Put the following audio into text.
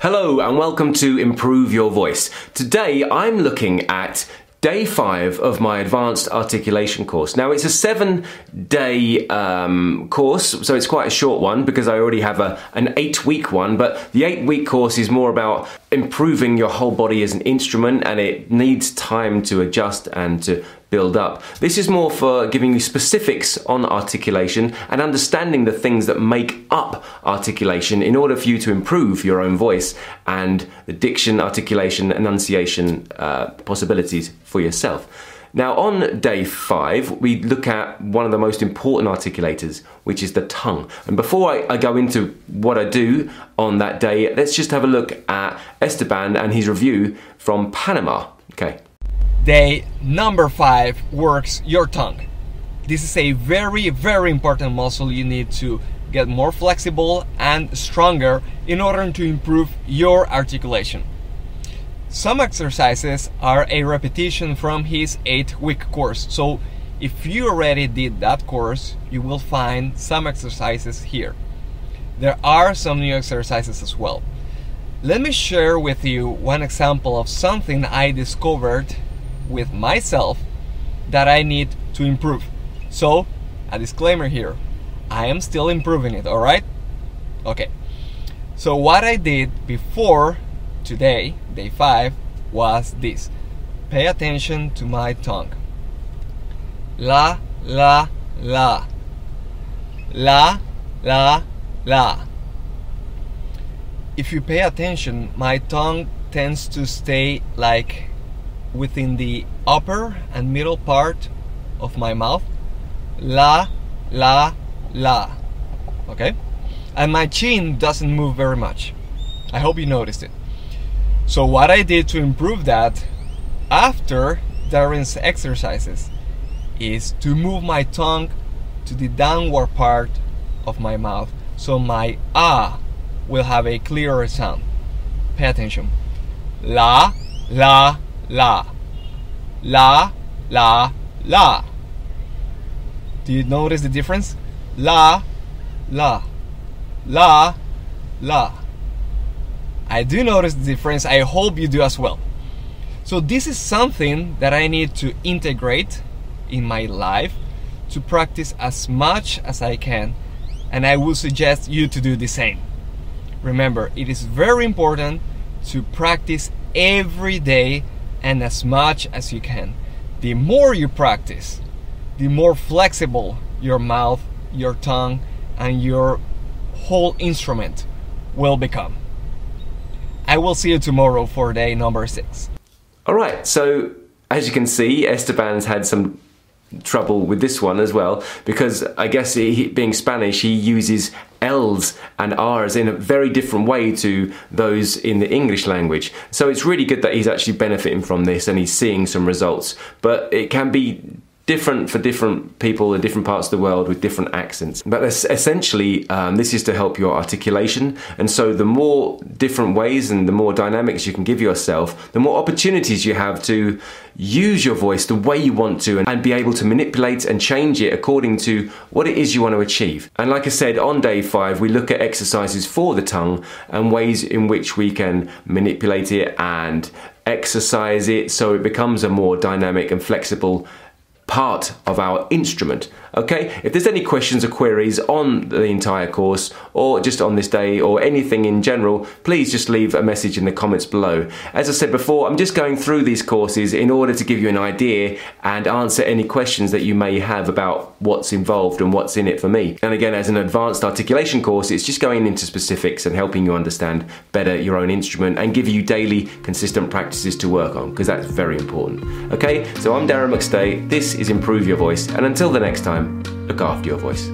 Hello and welcome to Improve Your Voice. Today I'm looking at Day 5 of my Advanced Articulation course. Now it's a 7-day course, so it's quite a short one because I already have an 8-week one, but the 8-week course is more about improving your whole body as an instrument, and it needs time to adjust and to build up. This is more for giving you specifics on articulation and understanding the things that make up articulation in order for you to improve your own voice and the diction, articulation, enunciation possibilities for yourself. Now on Day 5, we look at one of the most important articulators, which is the tongue. And before I go into what I do on that day, let's just have a look at Esteban and his review from Panama. Okay. Day number 5 works your tongue. This is a very, very important muscle you need to get more flexible and stronger in order to improve your articulation. Some exercises are a repetition from his 8-week course. So if you already did that course, you will find some exercises here. There are some new exercises as well. Let me share with you one example of something I discovered with myself that I need to improve. So, a disclaimer here, I am still improving it, alright? Okay, so what I did before today, Day 5, was this. Pay attention to my tongue. La, la, la. La, la, la. If you pay attention, my tongue tends to stay like within the upper and middle part of my mouth. La, la, la. Okay? And my chin doesn't move very much. I hope you noticed it. So what I did to improve that after Darren's exercises is to move my tongue to the downward part of my mouth so my ah will have a clearer sound. Pay attention. La, la, la. La, la, la. Do you notice the difference? La, la. La, la. I do notice the difference. I hope you do as well. So this is something that I need to integrate in my life to practice as much as I can, and I will suggest you to do the same. Remember, it is very important to practice every day and as much as you can. The more you practice, the more flexible your mouth, your tongue, and your whole instrument will become. I will see you tomorrow for day number 6. Alright, so as you can see, Esteban's had some trouble with this one as well, because I guess being Spanish, he uses L's and R's in a very different way to those in the English language. So it's really good that he's actually benefiting from this and he's seeing some results. But it can be different for different people in different parts of the world with different accents. But essentially, this is to help your articulation. And so the more different ways and the more dynamics you can give yourself, the more opportunities you have to use your voice the way you want to and be able to manipulate and change it according to what it is you want to achieve. And like I said, on Day 5, we look at exercises for the tongue and ways in which we can manipulate it and exercise it so it becomes a more dynamic and flexible part of our instrument. Okay, if there's any questions or queries on the entire course or just on this day or anything in general, please just leave a message in the comments below. As I said before, I'm just going through these courses in order to give you an idea and answer any questions that you may have about what's involved and what's in it for me. And again, as an advanced articulation course, it's just going into specifics and helping you understand better your own instrument and give you daily consistent practices to work on, because that's very important. Okay, so I'm Darren McStay, this is Improve Your Voice, and until the next time, look after your voice.